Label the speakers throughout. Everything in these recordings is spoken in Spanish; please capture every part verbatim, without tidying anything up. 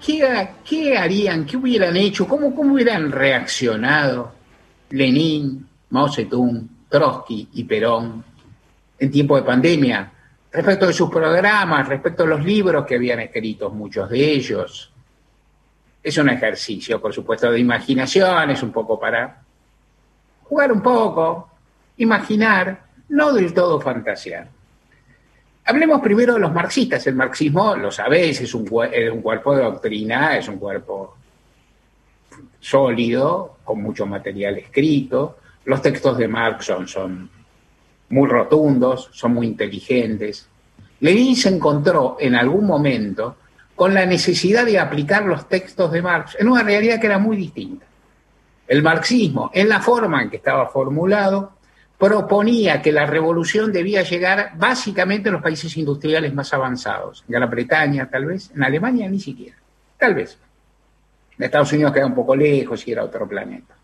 Speaker 1: ¿qué, qué harían, qué hubieran hecho, cómo, cómo hubieran reaccionado Lenin, Mao Zedong, Trotsky y Perón en tiempo de pandemia, respecto de sus programas, respecto a los libros que habían escrito muchos de ellos? Es un ejercicio, por supuesto, de imaginación, es un poco para jugar un poco, imaginar, no del todo fantasear. Hablemos primero de los marxistas. El marxismo, lo sabéis, es un, es un cuerpo de doctrina, es un cuerpo sólido, con mucho material escrito. Los textos de Marx son, son muy rotundos, son muy inteligentes. Lenin se encontró en algún momento con la necesidad de aplicar los textos de Marx en una realidad que era muy distinta. El marxismo, en la forma en que estaba formulado, proponía que la revolución debía llegar básicamente a los países industriales más avanzados. En Gran Bretaña, tal vez. En Alemania, ni siquiera. Tal vez. En Estados Unidos queda un poco lejos y era otro planeta.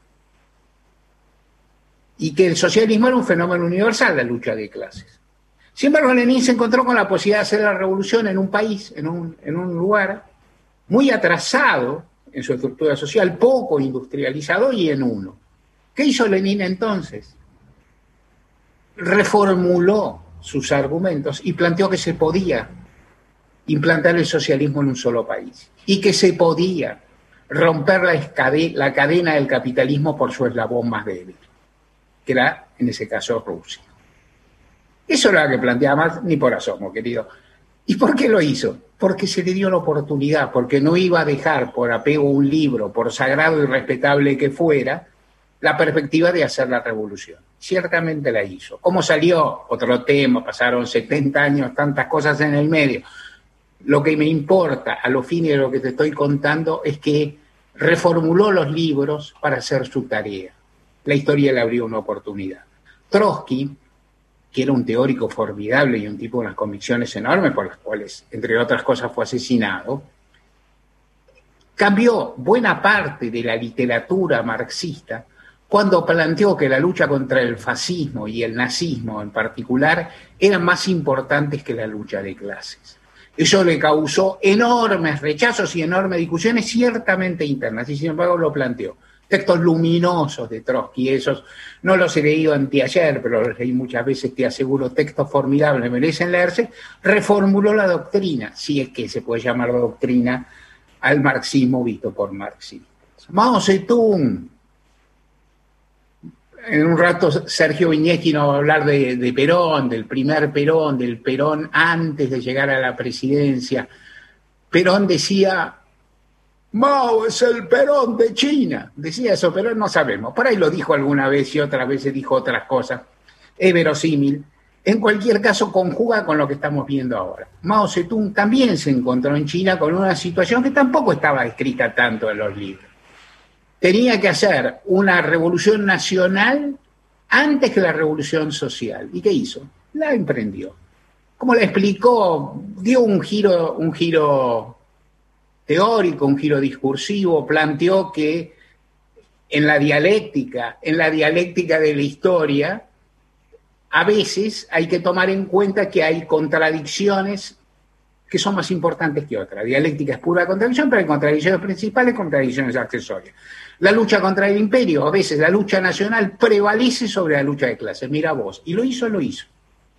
Speaker 1: Y que el socialismo era un fenómeno universal, la lucha de clases. Sin embargo, Lenin se encontró con la posibilidad de hacer la revolución en un país, en un, en un lugar muy atrasado en su estructura social, poco industrializado y en uno. ¿Qué hizo Lenin entonces? Reformuló sus argumentos y planteó que se podía implantar el socialismo en un solo país y que se podía romper la, escade- la cadena del capitalismo por su eslabón más débil, que era, en ese caso, Rusia. Eso era lo que planteaba Marx, ni por asomo, querido. ¿Y por qué lo hizo? Porque se le dio la oportunidad, porque no iba a dejar por apego a un libro, por sagrado y respetable que fuera, la perspectiva de hacer la revolución. Ciertamente la hizo. ¿Cómo salió? Otro tema, pasaron setenta años, tantas cosas en el medio. Lo que me importa, a los fines de lo que te estoy contando, es que reformuló los libros para hacer su tarea. La historia le abrió una oportunidad. Trotsky, que era un teórico formidable y un tipo de unas convicciones enormes por las cuales, entre otras cosas, fue asesinado, cambió buena parte de la literatura marxista cuando planteó que la lucha contra el fascismo y el nazismo en particular eran más importantes que la lucha de clases. Eso le causó enormes rechazos y enormes discusiones, ciertamente internas, y sin embargo lo planteó. Textos luminosos de Trotsky, esos no los he leído anteayer, pero los leí muchas veces, te aseguro, textos formidables, merecen leerse. Reformuló la doctrina, si es que se puede llamar doctrina al marxismo visto por marxistas. Mao Zedong. En un rato Sergio Viñetti nos va a hablar de, de Perón, del primer Perón, del Perón antes de llegar a la presidencia. Perón decía, Mao es el Perón de China. Decía eso, pero no sabemos. Por ahí lo dijo alguna vez y otras veces dijo otras cosas. Es verosímil. En cualquier caso, conjuga con lo que estamos viendo ahora. Mao Zedong también se encontró en China con una situación que tampoco estaba escrita tanto en los libros. Tenía que hacer una revolución nacional antes que la revolución social. ¿Y qué hizo? La emprendió. Como la explicó, dio un giro, un giro teórico, un giro discursivo, planteó que en la dialéctica, en la dialéctica de la historia, a veces hay que tomar en cuenta que hay contradicciones que son más importantes que otras. Dialéctica es pura contradicción, pero hay contradicciones principales y contradicciones accesorias. La lucha contra el imperio, a veces la lucha nacional prevalece sobre la lucha de clases. Mira vos, y lo hizo, lo hizo.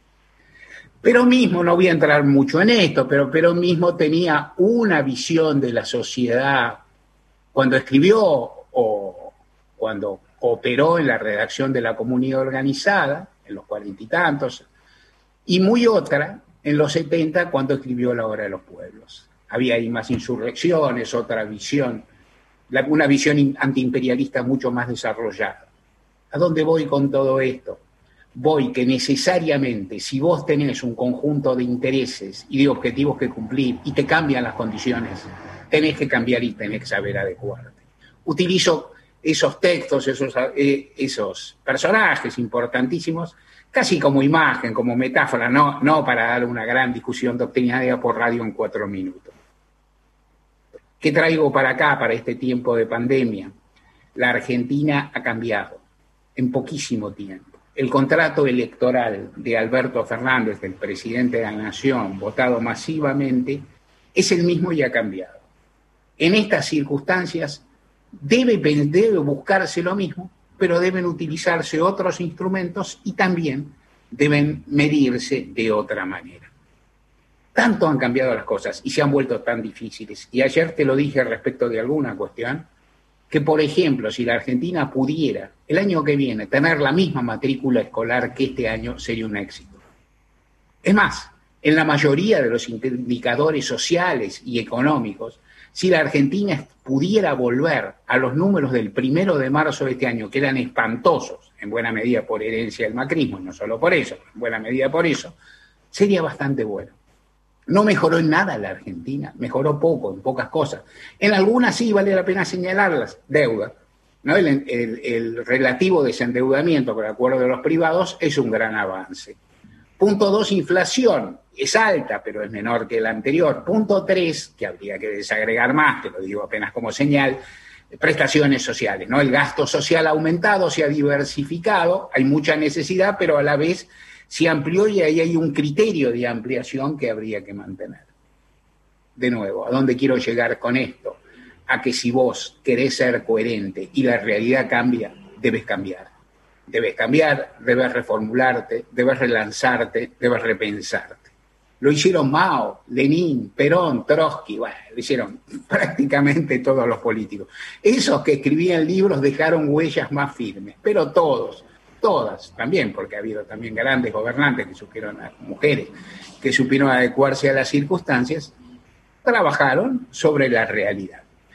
Speaker 1: Pero mismo, no voy a entrar mucho en esto, pero pero mismo tenía una visión de la sociedad cuando escribió o cuando operó en la redacción de La Comunidad Organizada, en los cuarenta y tantos, y muy otra en los setenta cuando escribió La Hora de los Pueblos. Había ahí más insurrecciones, otra visión, una visión antiimperialista mucho más desarrollada. ¿A dónde voy con todo esto? Voy que necesariamente, si vos tenés un conjunto de intereses y de objetivos que cumplir y te cambian las condiciones, tenés que cambiar y tenés que saber adecuarte. Utilizo esos textos, esos, eh, esos personajes importantísimos, casi como imagen, como metáfora, no, no para dar una gran discusión doctrinaria por radio en cuatro minutos. ¿Qué traigo para acá, para este tiempo de pandemia? La Argentina ha cambiado en poquísimo tiempo. El contrato electoral de Alberto Fernández, del presidente de la Nación, votado masivamente, es el mismo y ha cambiado. en estas circunstancias debe, debe buscarse lo mismo, pero deben utilizarse otros instrumentos y también deben medirse de otra manera. Tanto han cambiado las cosas y se han vuelto tan difíciles. Y ayer te lo dije respecto de alguna cuestión, que por ejemplo, si la Argentina pudiera el año que viene tener la misma matrícula escolar que este año, sería un éxito. Es más, en la mayoría de los indicadores sociales y económicos, si la Argentina pudiera volver a los números del primero de marzo de este año, que eran espantosos, en buena medida por herencia del macrismo, y no solo por eso, en buena medida por eso, sería bastante bueno. No mejoró en nada la Argentina, mejoró poco, en pocas cosas. En algunas sí vale la pena señalarlas, deuda, ¿no? El, el, el relativo desendeudamiento con el acuerdo de los privados es un gran avance. Punto dos, inflación. Es alta, pero es menor que la anterior. Punto tres, que habría que desagregar más, te lo digo apenas como señal, prestaciones sociales, ¿no? El gasto social ha aumentado, se ha diversificado, hay mucha necesidad, pero a la vez se amplió y ahí hay un criterio de ampliación que habría que mantener. De nuevo, ¿a dónde quiero llegar con esto? A que si vos querés ser coherente y la realidad cambia, debes cambiar. Debes cambiar, debes reformularte, debes relanzarte, debes repensarte. Lo hicieron Mao, Lenin, Perón, Trotsky, bueno, lo hicieron prácticamente todos los políticos. Esos que escribían libros dejaron huellas más firmes, pero todos, todas también, porque ha habido también grandes gobernantes que supieron, mujeres, que supieron adecuarse a las circunstancias, trabajaron sobre la realidad.